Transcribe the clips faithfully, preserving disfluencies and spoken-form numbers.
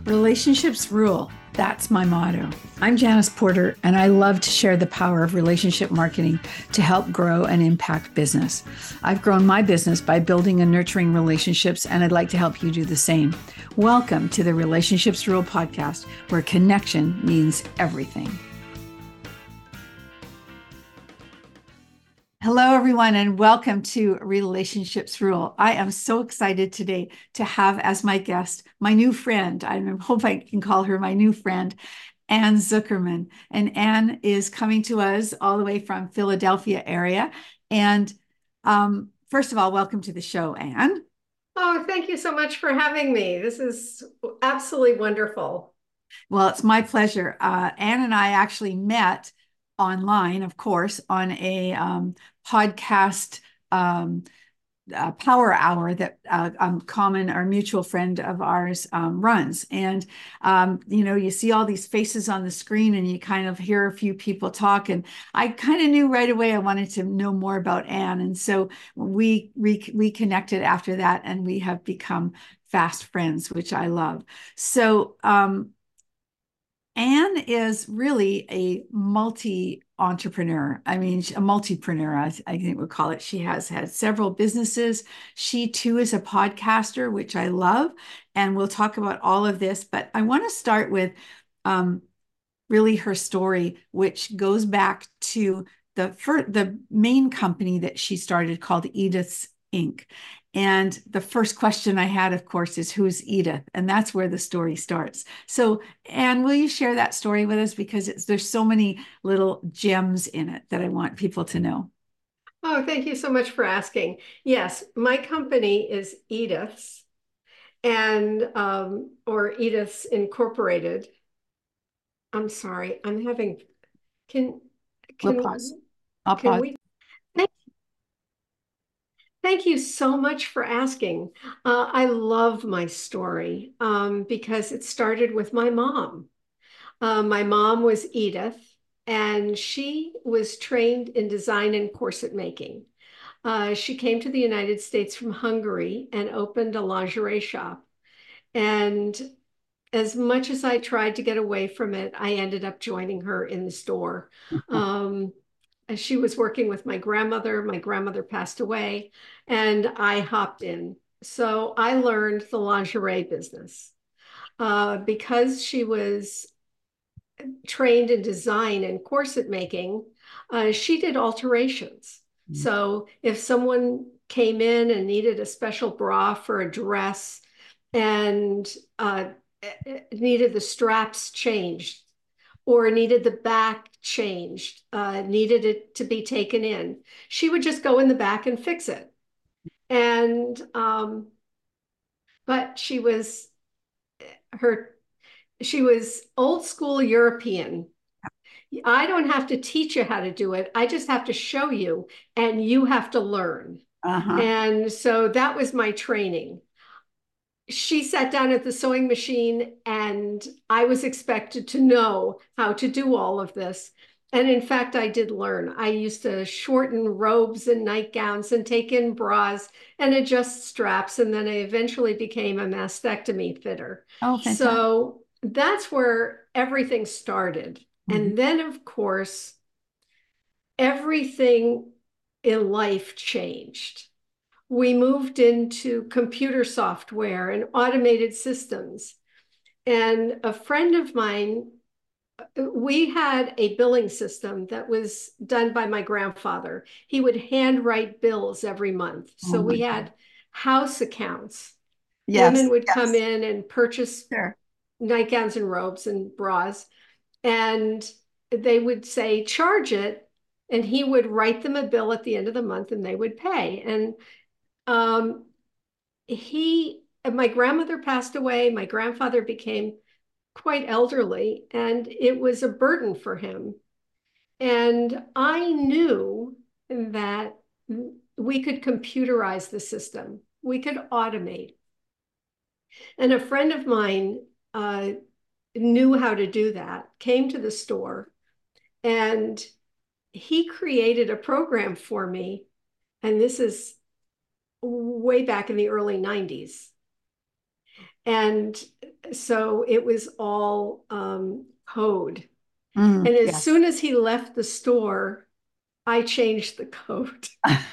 Relationships rule. That's my motto. I'm Janice Porter, and I love to share the power of relationship marketing to help grow and impact business. I've grown my business by building and nurturing relationships, and I'd like to help you do the same. Welcome to the Relationships Rule podcast, where connection means everything. Hello, everyone, and welcome to Relationships Rule. I am so excited today to have as my guest my new friend. I hope I can call her my new friend, Ann Zuckerman. And Ann is coming to us all the way from Philadelphia area. And um, first of all, welcome to the show, Ann. Oh, thank you so much for having me. This is absolutely wonderful. Well, it's my pleasure. Uh, Ann and I actually met online, of course, on a um, podcast um, uh, power hour that uh, um, common or mutual friend of ours um, runs. And, um, you know, you see all these faces on the screen and you kind of hear a few people talk. And I kind of knew right away I wanted to know more about Ann. And so we re- reconnected after that, and we have become fast friends, which I love. So, um, Ann is really a multi-entrepreneur. I mean, a multipreneur, I, I think we'll call it. She has had several businesses. She too is a podcaster, which I love. And we'll talk about all of this. But I want to start with um, really her story, which goes back to the first, the main company that she started called Edith's Inc. And the first question I had, of course, is who's Edith? And that's where the story starts. So, Ann, will you share that story with us? Because it's, there's so many little gems in it that I want people to know. Oh, thank you so much for asking. Yes, my company is Edith's and um, or Edith's Incorporated. I'm sorry, I'm having can We'll can pause. I'll can pause. we thank, thank you so much for asking. Uh, I love my story um, because it started with my mom. Uh, my mom was Edith, and she was trained in design and corset making. Uh, she came to the United States from Hungary and opened a lingerie shop. And as much as I tried to get away from it, I ended up joining her in the store. Um, she was working with my grandmother. My grandmother passed away, and I hopped in. So I learned the lingerie business. Uh, because she was trained in design and corset making, uh, she did alterations. So if someone came in and needed a special bra for a dress and uh, needed the straps changed or needed the back changed, uh, needed it to be taken in, she would just go in the back and fix it. And, um, but she was, her, she was old school European. I don't have to teach you how to do it. I just have to show you, and you have to learn. Uh-huh. And so that was my training. She sat down at the sewing machine, and I was expected to know how to do all of this. And in fact, I did learn. I used to shorten robes and nightgowns and take in bras and adjust straps. And then I eventually became a mastectomy fitter. Oh, fantastic. So that's where everything started. Mhm. And then, of course, everything in life changed. We moved into computer software and automated systems. And a friend of mine, we had a billing system that was done by my grandfather. He would handwrite bills every month. Oh So my we God. had house accounts. Women Yes, would come yes, in and purchase sure. nightgowns and robes and bras, and they would say, charge it. And he would write them a bill at the end of the month and they would pay. And um, he, my grandmother passed away. My grandfather became quite elderly, and it was a burden for him. And I knew that we could computerize the system, we could automate. And a friend of mine uh, knew how to do that, came to the store, and he created a program for me. And this is way back in the early nineties. And So it was all um, code. Mm, And as yes. soon as he left the store, I changed the code.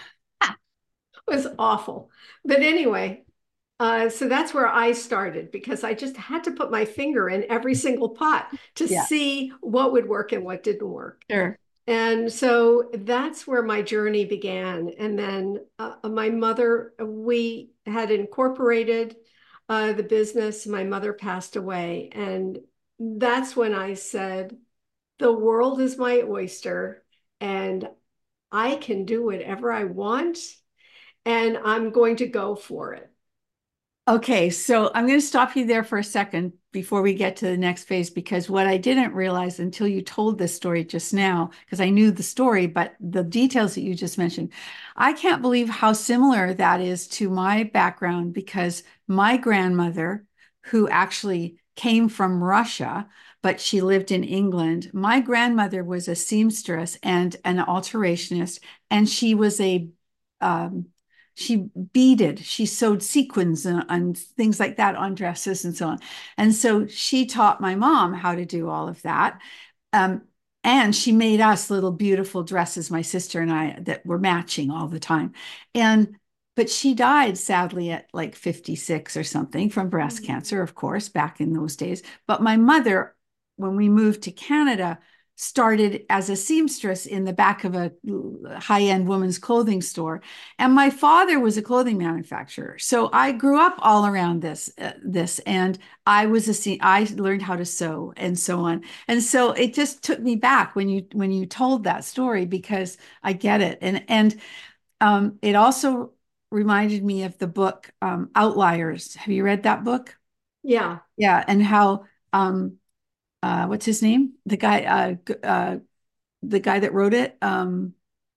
It was awful. But anyway, uh, so that's where I started because I just had to put my finger in every single pot to Yeah, see what would work and what didn't work. sure. And so that's where my journey began. And then uh, my mother, we had incorporated uh, the business. My mother passed away. And that's when I said, the world is my oyster and I can do whatever I want and I'm going to go for it. Okay, so I'm going to stop you there for a second before we get to the next phase, because what I didn't realize until you told this story just now, because I knew the story, but the details that you just mentioned, I can't believe how similar that is to my background, because my grandmother, who actually came from Russia, but she lived in England, my grandmother was a seamstress and an alterationist, and she was a um, she beaded, she sewed sequins and, and things like that on dresses and so on. And so she taught my mom how to do all of that. Um, and she made us little beautiful dresses, my sister and I, that were matching all the time. And but she died sadly at like fifty-six or something from breast cancer, of course, back in those days. But my mother, when we moved to Canada, started as a seamstress in the back of a high-end women's clothing store, and my father was a clothing manufacturer, so I grew up all around this uh, this and I was a se- I learned how to sew and so on. And so it just took me back when you when you told that story, because I get it. And and um, it also reminded me of the book um, Outliers. Have you read that book? Yeah, Yeah, and how um, uh, what's his name? The guy uh, uh, the guy that wrote it. Um,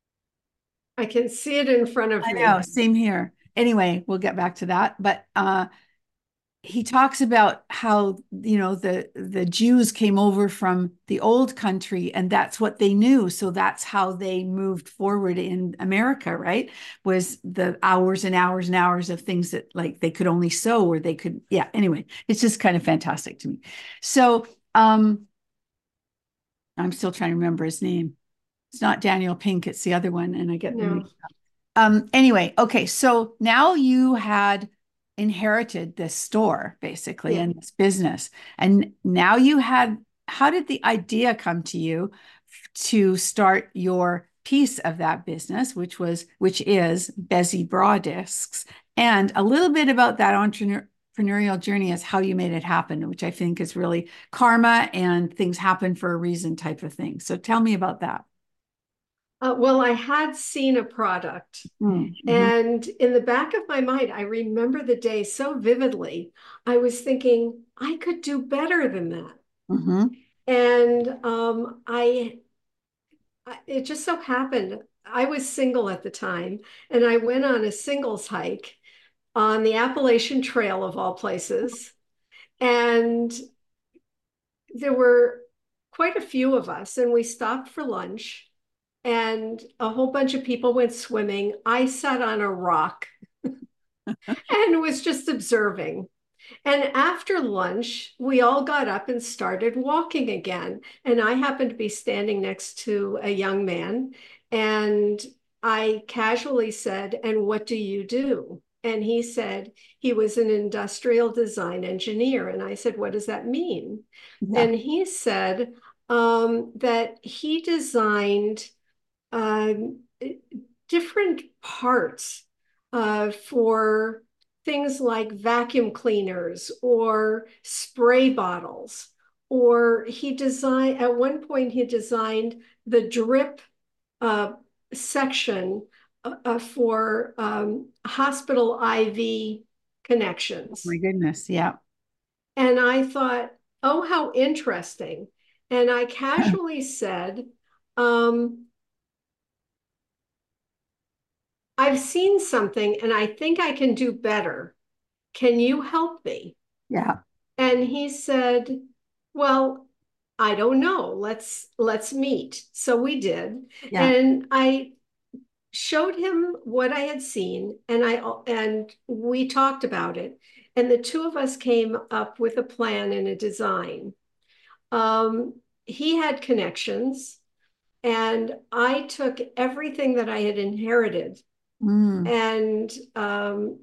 I can see it in front of I know, me. same here. Anyway, we'll get back to that. But uh, he talks about how, you know, the the Jews came over from the old country and that's what they knew, so that's how they moved forward in America, right? Was the hours and hours and hours of things that like they could only sew, or they could, yeah, anyway, it's just kind of fantastic to me. So um I'm still trying to remember his name. It's not Daniel Pink, it's the other one, and I get them. No, Um, anyway, okay, so now you had inherited this store basically yeah. and this business, and now you had, how did the idea come to you to start your piece of that business, which was, which is Bezie Bra Discs, and a little bit about that entrepreneurial journey as how you made it happen, which I think is really karma and things happen for a reason type of thing. So tell me about that. Uh, well, I had seen a product, Mm-hmm. and in the back of my mind, I remember the day so vividly. I was thinking, I could do better than that. Mm-hmm. And um, I, I, it just so happened, I was single at the time, and I went on a singles hike on the Appalachian Trail of all places. And there were quite a few of us, and we stopped for lunch, and a whole bunch of people went swimming. I sat on a rock and was just observing. And after lunch, we all got up and started walking again. And I happened to be standing next to a young man. And I casually said, "And what do you do?" And he said he was an industrial design engineer. And I said, "What does that mean?" Yeah. And he said um, that he designed um, different parts uh, for things like vacuum cleaners or spray bottles. Or he designed, at one point, he designed the drip uh, section uh, for um, hospital I V Oh connections. my goodness. Yeah. And I thought, oh, how interesting. And I casually said, um, I've seen something and I think I can do better. Can you help me? Yeah. And he said, well, I don't know. Let's let's meet. So we did. Yeah. And I showed him what I had seen and I and we talked about it. and the two of us came up with a plan and a design. Um, he had connections, and I took everything that I had inherited Mm, and um,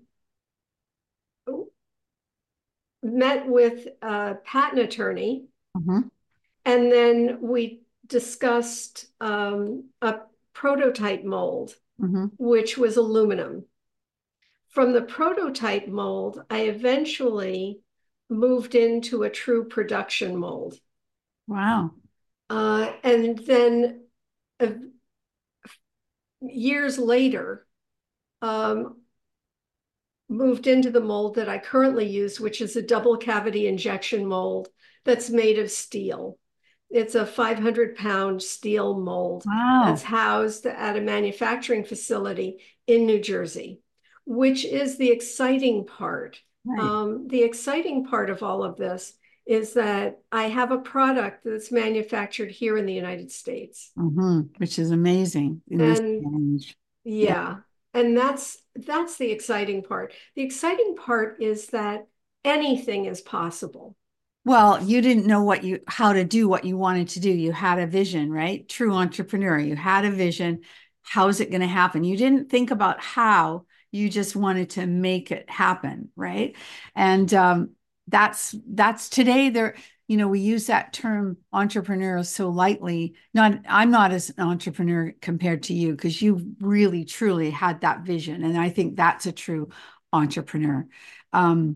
met with a patent attorney, mhm, and then we discussed um, a prototype mold, mhm. which was aluminum. From the prototype mold, I eventually moved into a true production mold. Wow. Uh, and then uh, years later, um, moved into the mold that I currently use, which is a double cavity injection mold that's made of steel. It's a five hundred pound steel mold that's Wow. housed at a manufacturing facility in New Jersey, which is the exciting part. Right. Um, the exciting part of all of this is that I have a product that's manufactured here in the United States. Hmm. Which is amazing in this And age. Yeah. yeah, and that's that's the exciting part. The exciting part is that anything is possible. Well, you didn't know what you how to do what you wanted to do. You had a vision, right? True entrepreneur. You had a vision. How is it going to happen? You didn't think about how, you just wanted to make it happen, right? And um, that's that's today there, you know, we use that term entrepreneur so lightly. Not I'm not as an entrepreneur compared to you because you really truly had that vision. And I think that's a true entrepreneur. Um,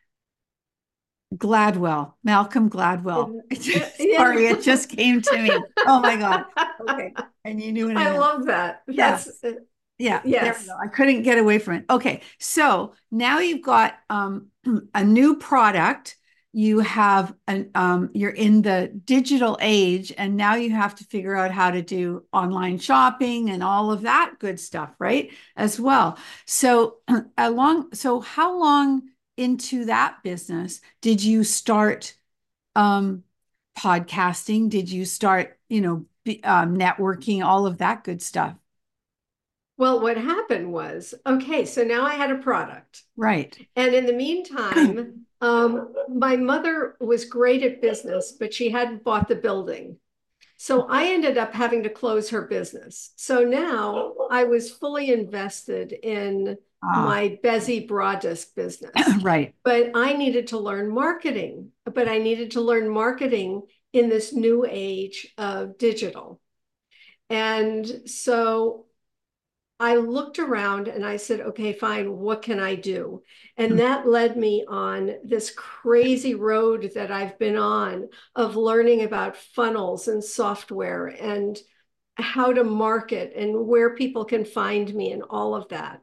Gladwell, Malcolm Gladwell. And, uh, yeah. Sorry, it just came to me. Oh my God. Okay. And you knew what I I meant. love that. That's Yes. uh, Yeah, there we go. yes. I couldn't get away from it. Okay. So now you've got um, a new product. You have an um, you're in the digital age, and now you have to figure out how to do online shopping and all of that good stuff, right? As well. So along, so how long into that business did you start um, podcasting? Did you start, you know, be, um, networking, all of that good stuff? Well, what happened was, okay, so now I had a product. Right. And in the meantime, um, my mother was great at business, but she hadn't bought the building. So I ended up having to close her business. So now I was fully invested in Ah, my Bezi Bra Disc business, right. but I needed to learn marketing, but I needed to learn marketing in this new age of digital. And so I looked around and I said, okay, fine, what can I do? And that led me on this crazy road that I've been on of learning about funnels and software and how to market and where people can find me and all of that.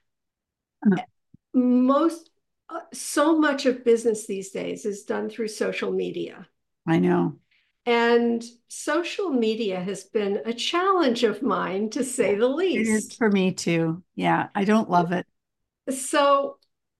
Most, uh, so much of business these days is done through social media. I know. And social media has been a challenge of mine, to say Yeah. the It is least. for me too. Yeah, I don't love it. So,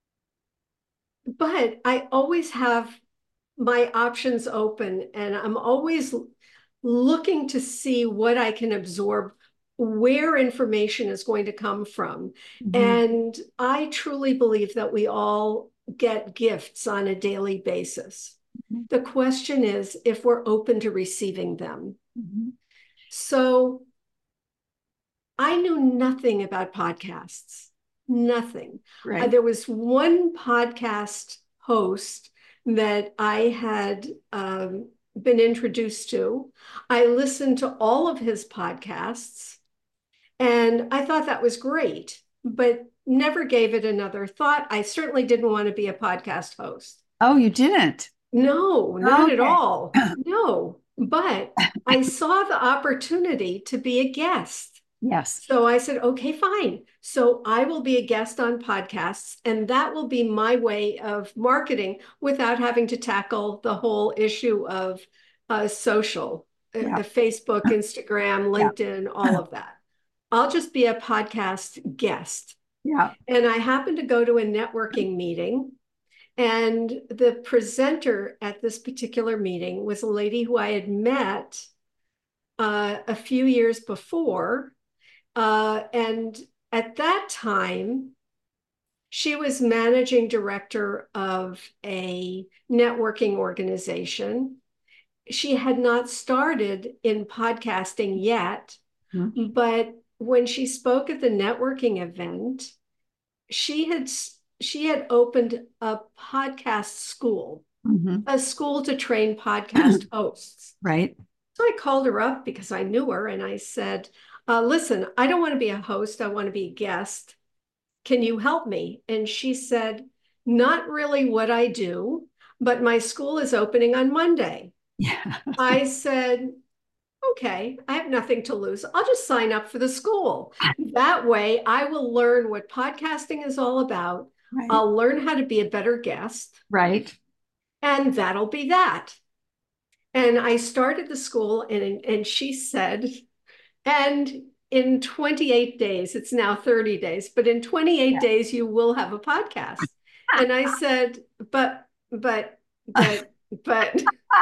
but I always have my options open, and I'm always looking to see what I can absorb, where information is going to come from. Mhm. And I truly believe that we all get gifts on a daily basis. Mhm. The question is if we're open to receiving them. Mhm. So I knew nothing about podcasts, nothing. Uh, Right. there was one podcast host that I had um, been introduced to. I listened to all of his podcasts and I thought that was great, but never gave it another thought. I certainly didn't want to be a podcast host. Oh, you didn't? No, not at Okay. all. No, but I saw the opportunity to be a guest. Yes. So I said, okay, fine. So I will be a guest on podcasts, and that will be my way of marketing without having to tackle the whole issue of uh, social, uh, Yeah. Facebook, Instagram, Yeah. LinkedIn, all of that. I'll just be a podcast guest. Yeah. And I happened to go to a networking meeting, and the presenter at this particular meeting was a lady who I had met uh, a few years before. Uh, and at that time, She was managing director of a networking organization. She had not started in podcasting yet, Mhm. but when she spoke at the networking event, she had she had opened a podcast school, Mhm. a school to train podcast hosts. Right. So I called her up because I knew her and I said, uh, listen, I don't want to be a host. I want to be a guest. Can you help me? And she said, not really what I do, but my school is opening on Monday. Yeah. I said, okay, I have nothing to lose. I'll just sign up for the school. That way I will learn what podcasting is all about. Right. I'll learn how to be a better guest, Right. and that'll be that. And I started the school, and, and she said, and in twenty-eight days, it's now thirty days, but in twenty-eight days, you will have a podcast. And I said, but, but, but, but,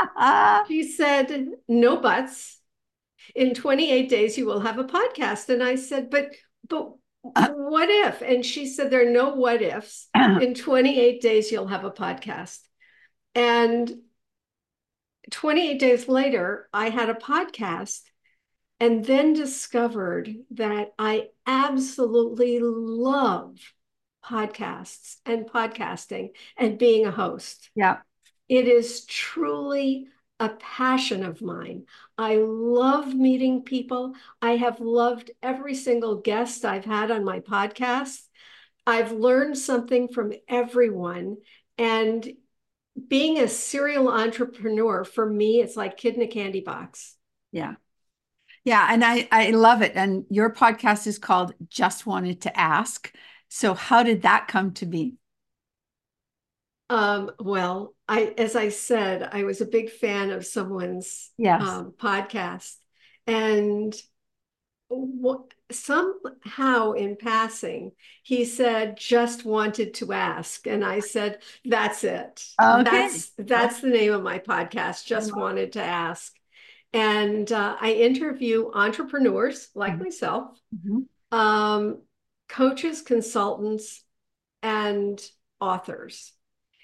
she said, no buts. In twenty-eight days, you will have a podcast. And I said, but, but what if? And she said, there are no what ifs. In twenty-eight days, you'll have a podcast. And twenty-eight days later, I had a podcast and then discovered that I absolutely love podcasts and podcasting and being a host. Yeah. It is truly a passion of mine. I love meeting people. I have loved every single guest I've had on my podcast. I've learned something from everyone. And being a serial entrepreneur, for me, it's like kid in a candy box. Yeah. Yeah. And I, I love it. And your podcast is called Just Wanted to Ask. So how did that come to be? Um, well, I, as I said, I was a big fan of someone's Yes. um, podcast, and what, somehow in passing, he said, "Just wanted to ask," and I said, "That's it. Okay. That's that's the name of my podcast. I Just love it. wanted to ask." And uh, I interview entrepreneurs like Mhm. myself, Mhm. um, coaches, consultants, and authors.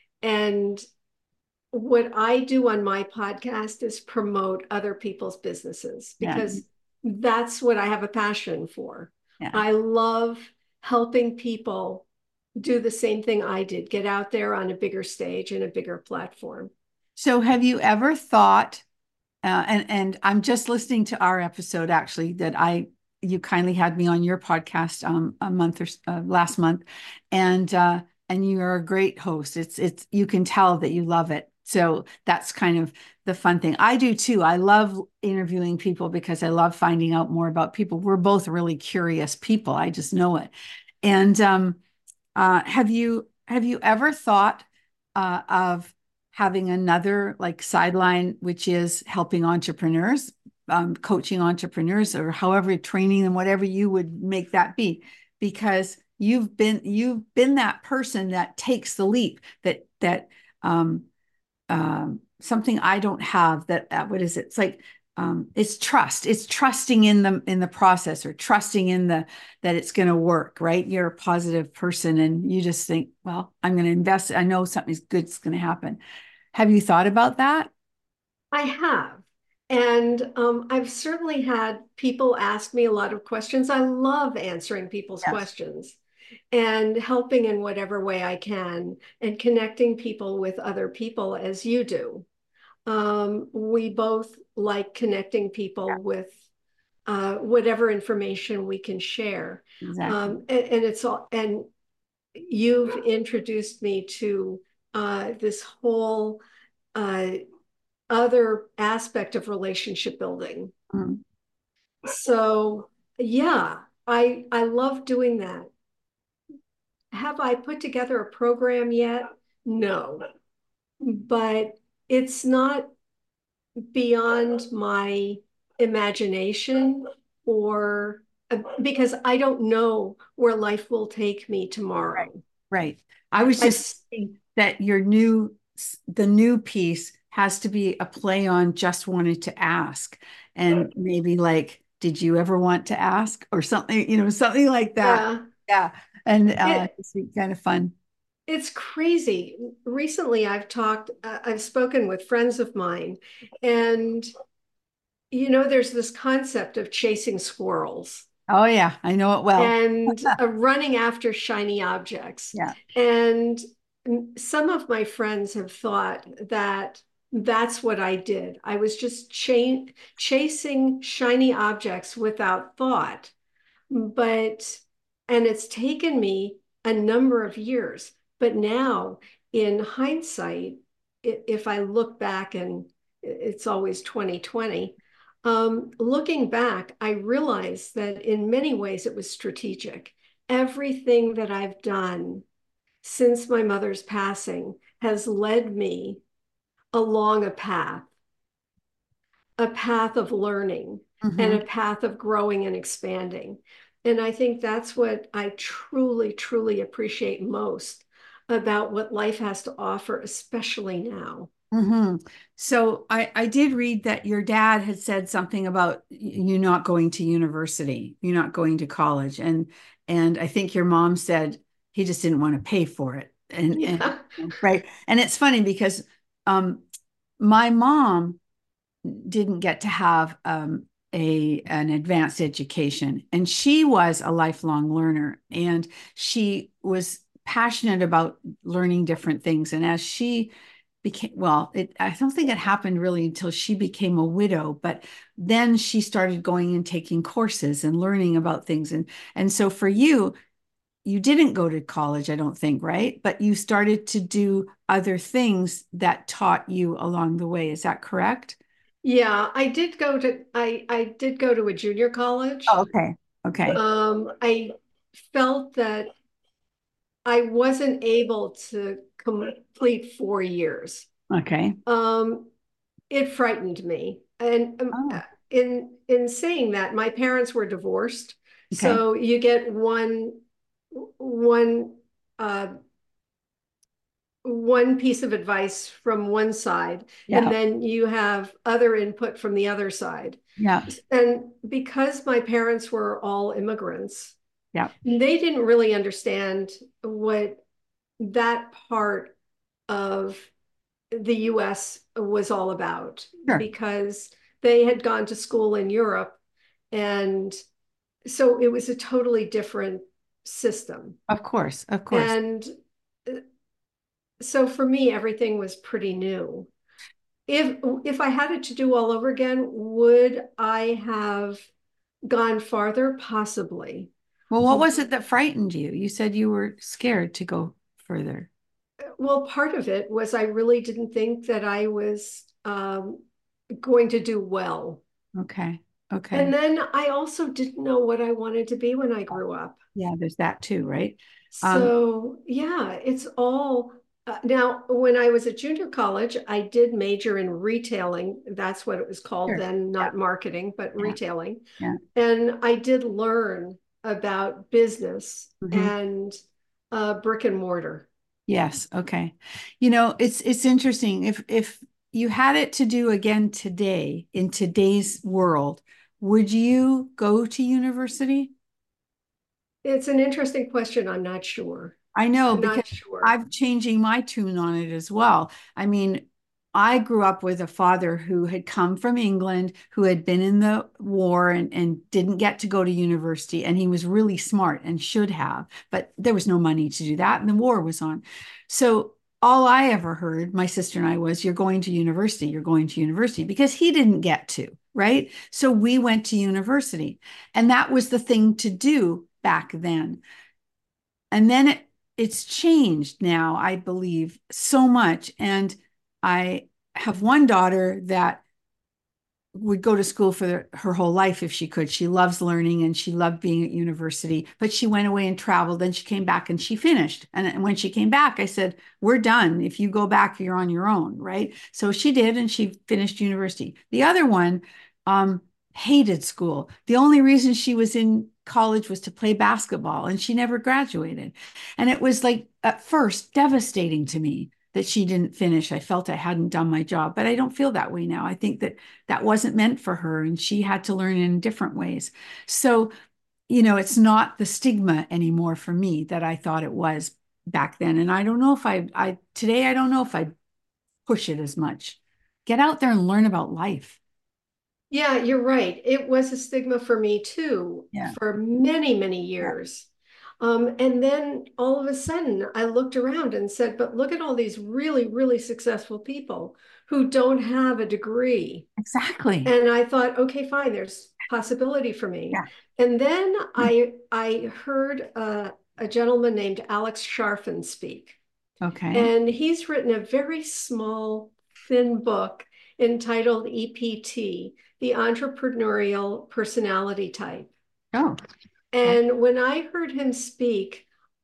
And what I do on my podcast is promote other people's businesses Yeah. because that's what I have a passion for. Yeah. I love helping people do the same thing I did, get out there on a bigger stage and a bigger platform. So have you ever thought, uh, and and I'm just listening to our episode actually that I you kindly had me on your podcast um a month or uh, last month, and uh, and you're a great host. It's it's you can tell that you love it. So that's kind of the fun thing. I do too. I love interviewing people because I love finding out more about people. We're both really curious people. I just know it. And um, uh, have you have you ever thought uh, of having another like sideline, which is helping entrepreneurs, um, coaching entrepreneurs, or however training them, whatever you would make that be, because you've been you've been that person that takes the leap, that that um, um, something I don't have. That uh, what is it? It's like um, it's trust. It's trusting in the in the process, or trusting in the that it's going to work. Right? You're a positive person, and you just think, well, I'm going to invest. I know something good's going to happen. Have you thought about that? I have. And um, I've certainly had people ask me a lot of questions. I love answering people's Yes. questions and helping in whatever way I can and connecting people with other people as you do. Um, we both like connecting Yeah, people with uh, whatever information we can share. exactly. Um, and, and it's all, and you've introduced me to uh, this whole uh, other aspect of relationship building. Mm. So yeah, I I love doing that. Have I put together a program yet? No, but it's not beyond my imagination or uh, because I don't know where life will take me Right. tomorrow. Right. I was I just thinking that your new, the new piece has to be a play on just wanted to ask. And maybe like, did you ever want to ask or something, you know, something like that. yeah, Yeah. and uh, It it's kind of fun. it's crazy. Recently, I've talked, uh, I've spoken with friends of mine, and you know, there's this concept of chasing squirrels Oh yeah, I know it well. and uh, running after shiny objects. Yeah. And some of my friends have thought that that's what I did. I was just cha chasing shiny objects without thought. But, and it's taken me a number of years. But now, in hindsight, if I look back, and it's always twenty twenty, um, looking back, I realized that in many ways it was strategic. Everything that I've done since my mother's passing has led me along a path, a path of learning and Hmm. a path of growing and expanding. And I think that's what I truly, truly appreciate most about what life has to offer, especially now. Hmm. So I, I did read that your dad had said something about you not going to university, you not going to college, and and I think your mom said he just didn't want to pay for it, and and Yeah. right, and it's funny because um my mom didn't get to have um a an advanced education, and she was a lifelong learner, and she was passionate about learning different things, and as she became well it I don't think it happened really until she became a widow, but then she started going and taking courses and learning about things, and and so for you you didn't go to college, I don't think, right? But you started to do other things that taught you along the way. Is that correct? Yeah, I did go to I I did go to a junior Oh, college. okay. Okay. Um, I felt that I wasn't able to complete four years. Okay. Um, it frightened me. And um, Oh, in in saying that, my parents were divorced, okay. so you get one one uh, one piece of advice from one side, and Yeah. then you have other input from the other side. Yeah. And because my parents were all immigrants, Yeah. they didn't really understand what that part of the U S was all about, Sure. because they had gone to school in Europe. And so it was a totally different system. Of course. Of course. And uh, so for me, everything was pretty new. If if I had it to do all over again, would I have gone farther? Possibly. Well, what was it that frightened you? You said you were scared to go further. Well, part of it was I really didn't think that I was um, going to do well. Okay. And Okay. then I also didn't know what I wanted to be when I grew up. Yeah, there's that too, right? Um, So, yeah, it's all uh, now. When I was at junior college, I did major in retailing. That's what it was called sure. then, Yeah. not marketing, but Yeah. retailing. Yeah. And I did learn about business Hmm. and uh, brick and mortar. Yes. Okay. You know, it's it's interesting. If if you had it to do again today in today's world, would you go to university? It's an interesting question. I'm not sure. I know I'm because not sure. I'm changing my tune on it as well. I mean, I grew up with a father who had come from England, who had been in the war and, and didn't get to go to university. And he was really smart and should have, but there was no money to do that. And the war was on. So all I ever heard, my sister and I, was, you're going to university, you're going to university, because he didn't get to, right? So we went to university. And that was the thing to do back then. And then it, it's changed now, I believe, so much. And I have one daughter that would go to school for the, her whole life if she could. She loves learning and she loved being at university, but she went away and traveled. Then she came back and she finished. And, and when she came back, I said, we're done. If you go back, you're on your own, right? So she did, and she finished university. The other one um, hated school. The only reason she was in college was to play basketball, and she never graduated. And it was like at first devastating to me that she didn't finish. I felt I hadn't done my job, but I don't feel that way now. I think that that wasn't meant for her, and she had to learn in different ways. So you know, it's not the stigma anymore for me that I thought it was back then. And I don't know if I, I today, I don't know if I push it as much. Get out there and learn about life. Yeah, you're right. It was a stigma for me too, Yeah. for many, many Yeah. years. Um, and then all of a sudden, I looked around and said, but look at all these really, really successful people who don't have a degree. Exactly. And I thought, okay, fine, there's possibility for me. Yeah. And then I I heard uh, a gentleman named Alex Sharfin speak. Okay. And he's written a very small, thin book entitled E P T, The Entrepreneurial Personality Type. Oh, okay. And when I heard him speak,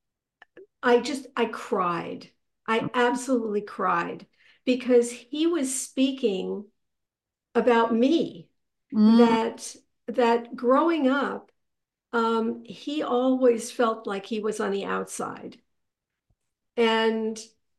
I just, I cried. I absolutely cried because he was speaking about me Mm, that that growing up, um, he always felt like he was on the outside. And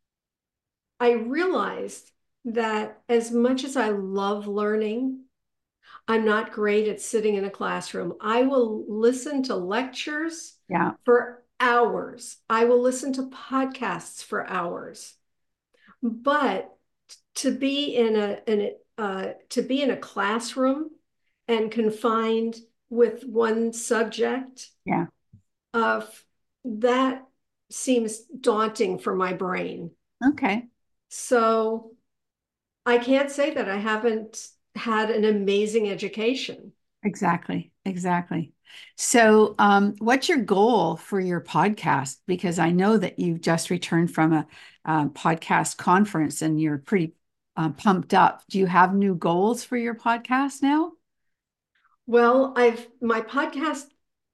I realized that as much as I love learning, I'm not great at sitting in a classroom. I will listen to lectures yeah. for hours. I will listen to podcasts for hours. But to be in a, in a uh, to be in a classroom and confined with one subject, Yeah. of that seems daunting for my brain. Okay. So I can't say that I haven't had an amazing education. Exactly. Exactly. So, um, what's your goal for your podcast? Because I know that you've just returned from a, um, podcast conference and you're pretty um, pumped up. Do you have new goals for your podcast now? Well, I've my podcast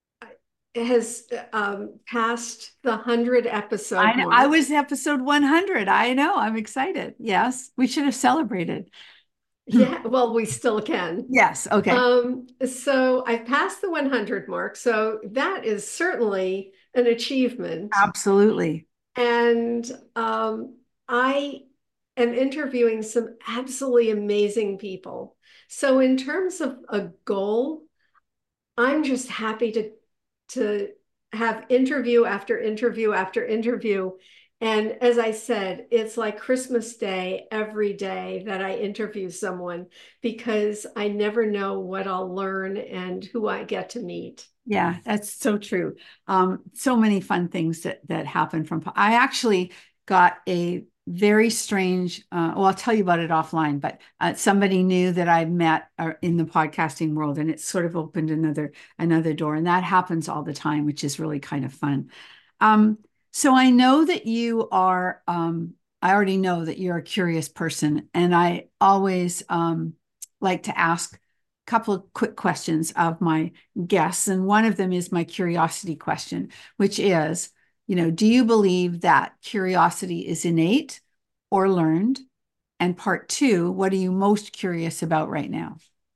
has um, passed the hundred episode I I mark. was episode one hundred. I know. I'm excited. Yes, we should have celebrated. Yeah, well, we still can. Yes. Okay. Um, so I've passed the one hundred mark. So that is certainly an achievement. Absolutely. And um, I am interviewing some absolutely amazing people. So in terms of a goal, I'm just happy to to have interview after interview after interview. And as I said, it's like Christmas Day every day that I interview someone because I never know what I'll learn and who I get to meet. Yeah, that's so true. Um, so many fun things that that happen from. I actually got a very strange. Uh, well, I'll tell you about it offline. But uh, somebody new that I met uh, in the podcasting world, and it sort of opened another another door, and that happens all the time, which is really kind of fun. Um, so I know that you are. Um, I already know that you're a curious person, and I always um, like to ask a couple of quick questions of my guests. And one of them is my curiosity question, which is, you know, do you believe that curiosity is innate or learned? And part two, what are you most curious about right now?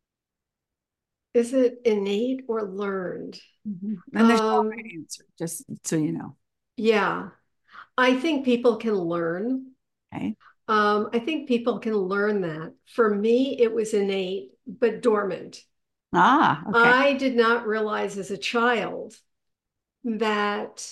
Is it innate or learned? Mhm. And there's no Um, right answer, just so you know. yeah, I think people can learn. Okay. Um, I think people can learn that. For me, it was innate, but dormant. Ah, okay. I did not realize as a child that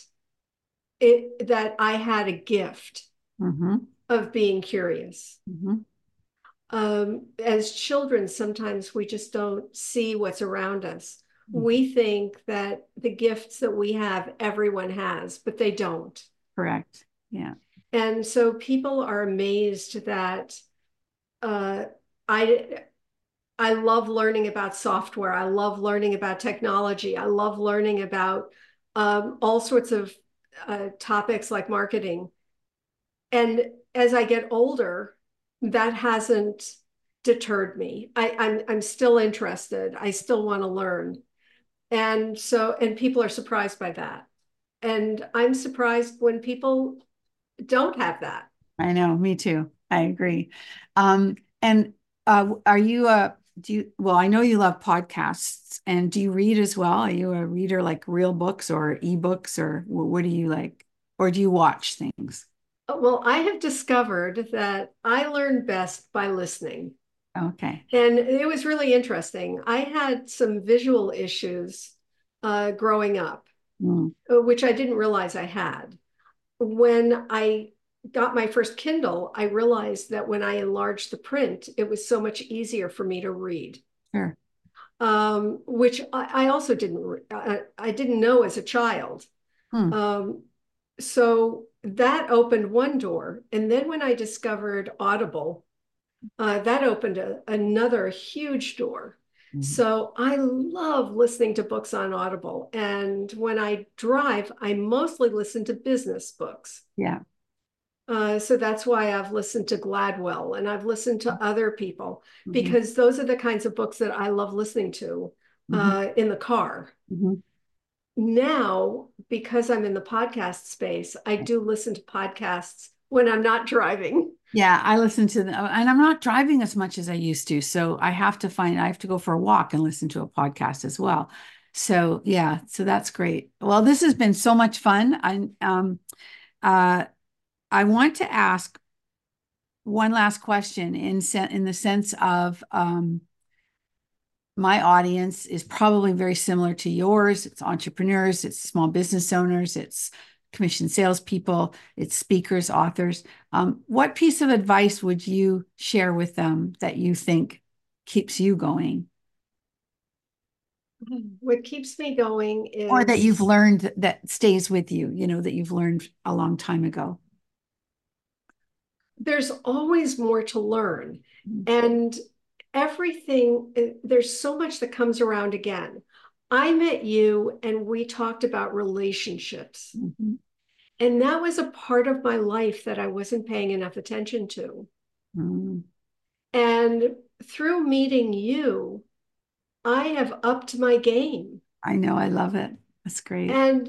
it that I had a gift Mm-hmm. of being curious. Mm-hmm. Um, as children, sometimes we just don't see what's around us. We think that the gifts that we have, everyone has, but they don't. Correct. Yeah. And so people are amazed that uh, I I love learning about software. I love learning about technology. I love learning about um, all sorts of uh, topics like marketing. And as I get older, that hasn't deterred me. I, I'm I'm still interested. I still want to learn. And so, and people are surprised by that. And I'm surprised when people don't have that. I know, me too. I agree. Um, and uh, are you a do you well, I know you love podcasts and do you read as well? Are you a reader like real books or ebooks or wh- what do you like? Or do you watch things? Well, I have discovered that I learn best by listening. Okay. And it was really interesting. I had some visual issues uh, growing up, Mm. uh, which I didn't realize I had. When I got my first Kindle, I realized that when I enlarged the print, it was so much easier for me to read, Sure. um, which I, I also didn't I, I didn't know as a child. Hmm. Um, so that opened one door, and then when I discovered Audible, uh, that opened a, another huge door. Mhm. So I love listening to books on Audible, and when I drive, I mostly listen to business books. Yeah. Uh, so that's why I've listened to Gladwell and I've listened to other people Mhm. because those are the kinds of books that I love listening to Mhm. uh, in the car. Mhm. Now, because I'm in the podcast space, I do listen to podcasts when I'm not driving. Yeah, I listen to them, and I'm not driving as much as I used to. So I have to find, I have to go for a walk and listen to a podcast as well. So yeah, so that's great. Well, this has been so much fun. I um uh I want to ask one last question in sen in the sense of um my audience is probably very similar to yours. It's entrepreneurs, it's small business owners, it's commission salespeople, it's speakers, authors. Um, what piece of advice would you share with them that you think keeps you going, What keeps me going or that you've is learned that stays with you, you know, that you've learned a long time ago? there's always more to learn. And everything, eh, there's so much that comes around again. I met you and we talked about relationships. Mhm. And that was a part of my life that I wasn't paying enough attention to. Mhm. And through meeting you, I have upped my game. I know, I love it. That's great. And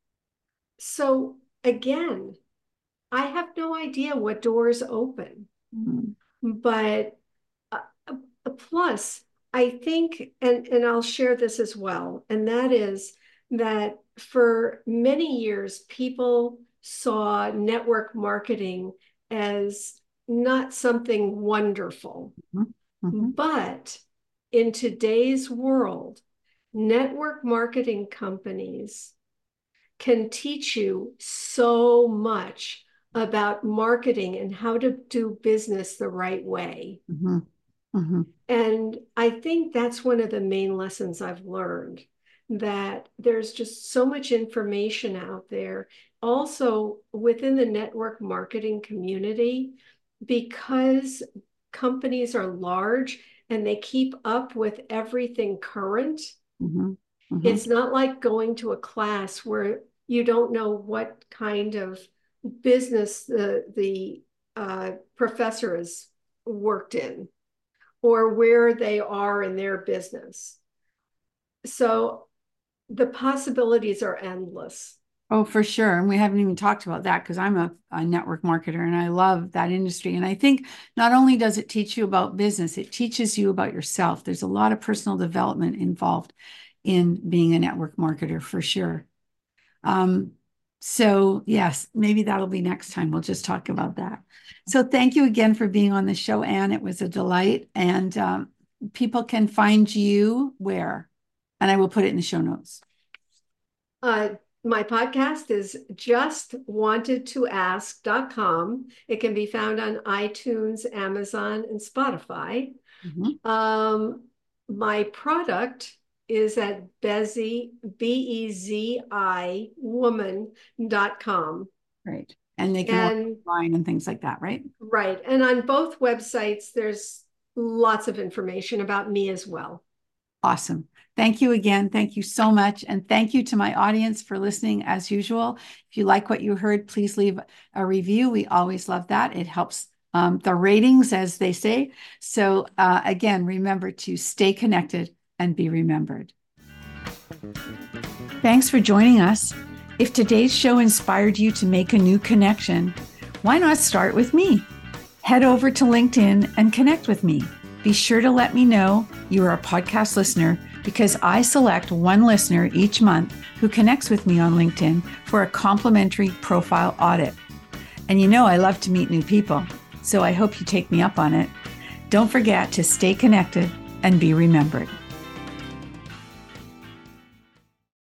so, again, I have no idea what doors open, Mhm. but uh, uh, plus, I think, and, and I'll share this as well, and that is that for many years, people saw network marketing as not something wonderful. Mhm. Mhm. But in today's world, network marketing companies can teach you so much about marketing and how to do business the right way. Mhm. Mhm. And I think that's one of the main lessons I've learned, that there's just so much information out there. Also, within the network marketing community, because companies are large and they keep up with everything current, Mhm. Mhm. it's not like going to a class where you don't know what kind of business the, the uh, professor has worked in or where they are in their business. So the possibilities are endless. Oh, for sure. And we haven't even talked about that because I'm a, a network marketer and I love that industry. And I think not only does it teach you about business, it teaches you about yourself. There's a lot of personal development involved in being a network marketer for sure. Um, so yes, maybe that'll be next time. We'll just talk about that. So thank you again for being on the show, Anne. It was a delight. And um, people can find you where? And I will put it in the show notes. Uh, my podcast is just wanted to ask dot com. It can be found on iTunes, Amazon, and Spotify. Mhm. Um, my product is at Bezi, B E Z I, woman dot com. Right. And they can order And online and things like that, right? right. And on both websites, there's lots of information about me as well. Awesome. Thank you again. Thank you so much. And thank you to my audience for listening as usual. If you like what you heard, please leave a review. We always love that. It helps um, the ratings, as they say. So uh, again, remember to stay connected and be remembered. Thanks for joining us. If today's show inspired you to make a new connection, why not start with me? Head over to LinkedIn and connect with me. Be sure to let me know you are a podcast listener because I select one listener each month who connects with me on LinkedIn for a complimentary profile audit. And you know I love to meet new people, so I hope you take me up on it. Don't forget to stay connected and be remembered.